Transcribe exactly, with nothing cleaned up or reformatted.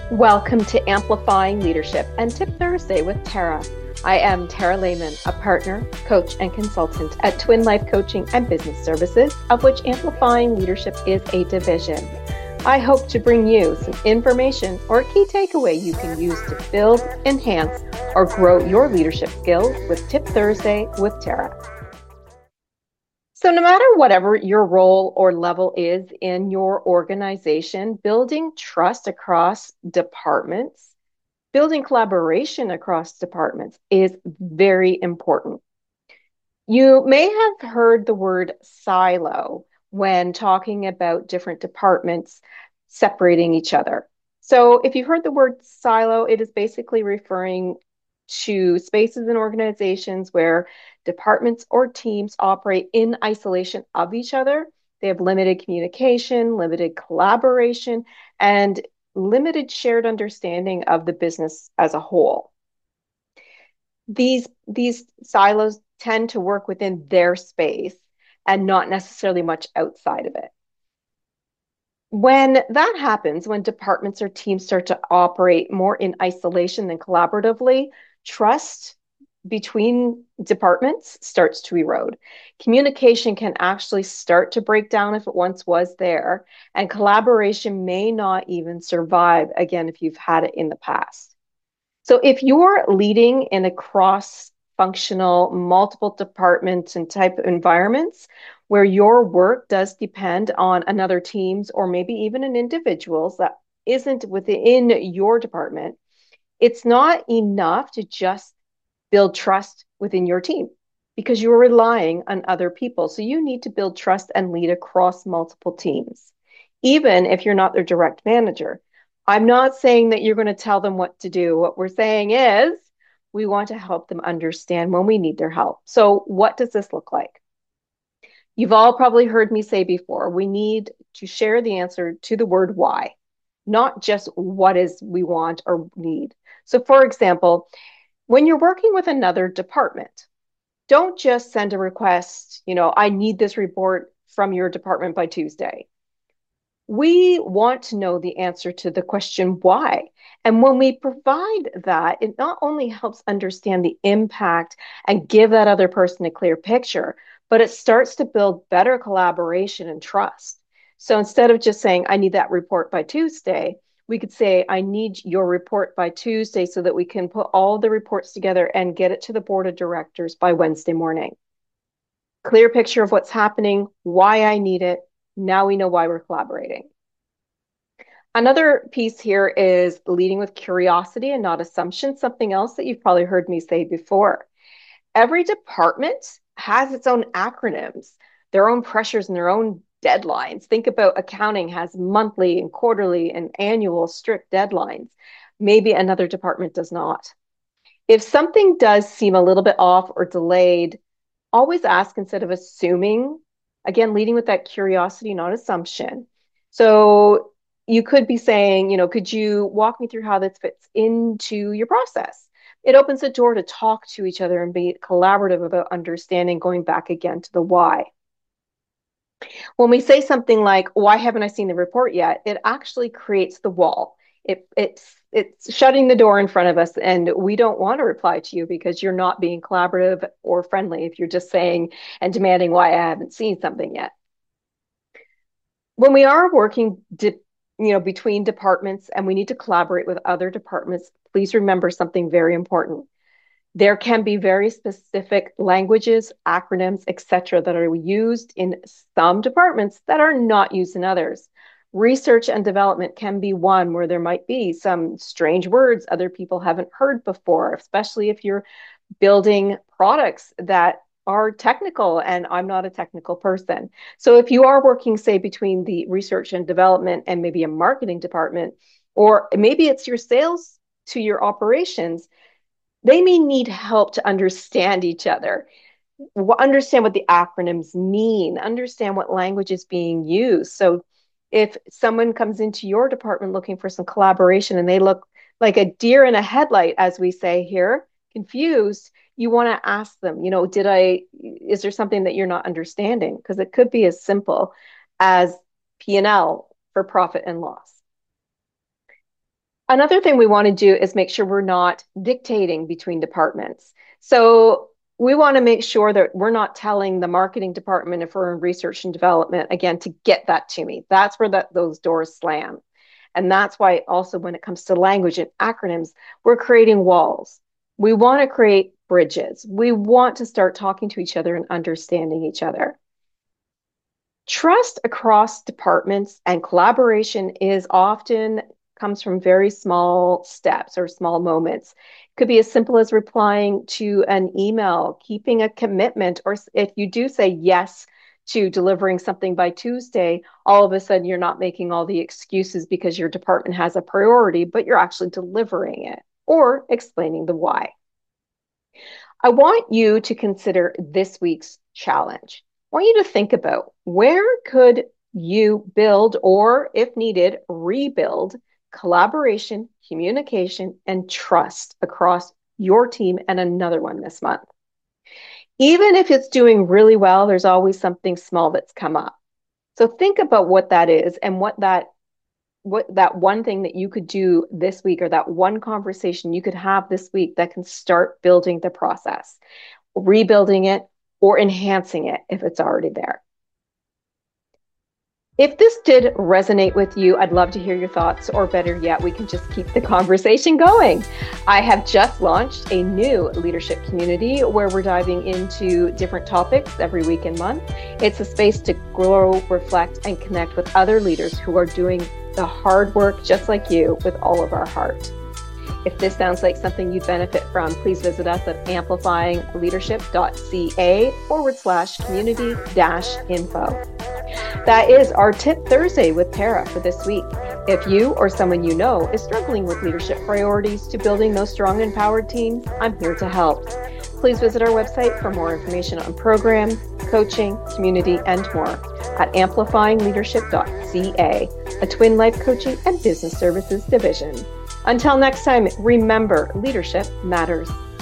Welcome to Amplifying Leadership and Tip Thursday with Tara. I am Tara Lehman, a partner, coach, and consultant at Twin Life Coaching and Business Services, of which Amplifying Leadership is a division. I hope to bring you some information or a key takeaway you can use to build, enhance, or grow your leadership skills with Tip Thursday with Tara. So no matter whatever your role or level is in your organization, building trust across departments, building collaboration across departments is very important. You may have heard the word silo when talking about different departments separating each other. So if you heard the word silo, it is basically referring to spaces and organizations where departments or teams operate in isolation of each other. They have limited communication, limited collaboration, and limited shared understanding of the business as a whole. These, these silos tend to work within their space and not necessarily much outside of it. When that happens, when departments or teams start to operate more in isolation than collaboratively, trust between departments starts to erode. Communication can actually start to break down if it once was there, and collaboration may not even survive again if you've had it in the past. So if you're leading in a cross-functional, multiple departments and type of environments where your work does depend on another team's or maybe even an individual's that isn't within your department, it's not enough to just build trust within your team because you're relying on other people. So you need to build trust and lead across multiple teams, even if you're not their direct manager. I'm not saying that you're going to tell them what to do. What we're saying is we want to help them understand when we need their help. So what does this look like? You've all probably heard me say before, we need to share the answer to the word why, not just what is we want or need. So for example, when you're working with another department, don't just send a request, you know, I need this report from your department by Tuesday. We want to know the answer to the question why. And when we provide that, it not only helps understand the impact and give that other person a clear picture, but it starts to build better collaboration and trust. So instead of just saying, I need that report by Tuesday, we could say, I need your report by Tuesday so that we can put all the reports together and get it to the board of directors by Wednesday morning. Clear picture of what's happening, why I need it. Now we know why we're collaborating. Another piece here is leading with curiosity and not assumption, something else that you've probably heard me say before. Every department has its own acronyms, their own pressures and their own deadlines. Think about accounting has monthly and quarterly and annual strict deadlines. Maybe another department does not. If something does seem a little bit off or delayed, always ask instead of assuming. Again, leading with that curiosity, not assumption. So you could be saying, you know, could you walk me through how this fits into your process? It opens the door to talk to each other and be collaborative about understanding, going back again to the why. When we say something like, why haven't I seen the report yet? It actually creates the wall. It, it's it's shutting the door in front of us, and we don't want to reply to you because you're not being collaborative or friendly if you're just saying and demanding why I haven't seen something yet. When we are working di- you know, between departments and we need to collaborate with other departments, please remember something very important. There can be very specific languages, acronyms, et cetera, that are used in some departments that are not used in others. Research and development can be one where there might be some strange words other people haven't heard before, especially if you're building products that are technical and I'm not a technical person. So if you are working, say, between the research and development and maybe a marketing department, or maybe it's your sales to your operations, they may need help to understand each other, understand what the acronyms mean, understand what language is being used. So if someone comes into your department looking for some collaboration and they look like a deer in a headlight, as we say here, confused, you want to ask them, you know, did I, is there something that you're not understanding? Because it could be as simple as P and L for profit and loss. Another thing we want to do is make sure we're not dictating between departments. So we want to make sure that we're not telling the marketing department if we're in research and development, again, to get that to me. That's where that those doors slam. And that's why also when it comes to language and acronyms, we're creating walls. We want to create bridges. We want to start talking to each other and understanding each other. Trust across departments and collaboration is often comes from very small steps or small moments. It could be as simple as replying to an email, keeping a commitment, or if you do say yes to delivering something by Tuesday, all of a sudden you're not making all the excuses because your department has a priority, but you're actually delivering it or explaining the why. I want you to consider this week's challenge. I want you to think about where could you build or, if needed, rebuild collaboration, communication, and trust across your team and another one this month. Even if it's doing really well, there's always something small that's come up. So think about what that is and what that what that one thing that you could do this week or that one conversation you could have this week that can start building the process, rebuilding it or enhancing it if it's already there. If this did resonate with you, I'd love to hear your thoughts, or better yet, we can just keep the conversation going. I have just launched a new leadership community where we're diving into different topics every week and month. It's a space to grow, reflect, and connect with other leaders who are doing the hard work just like you with all of our heart. If this sounds like something you'd benefit from, please visit us at amplifyingleadership.ca forward slash community dash info. That is our Tip Thursday with Tara for this week. If you or someone you know is struggling with leadership priorities to building those strong, empowered teams, I'm here to help. Please visit our website for more information on programs, coaching, community, and more at amplifying leadership dot c a, a Twin Life Coaching and Business Services division. Until next time, remember, leadership matters.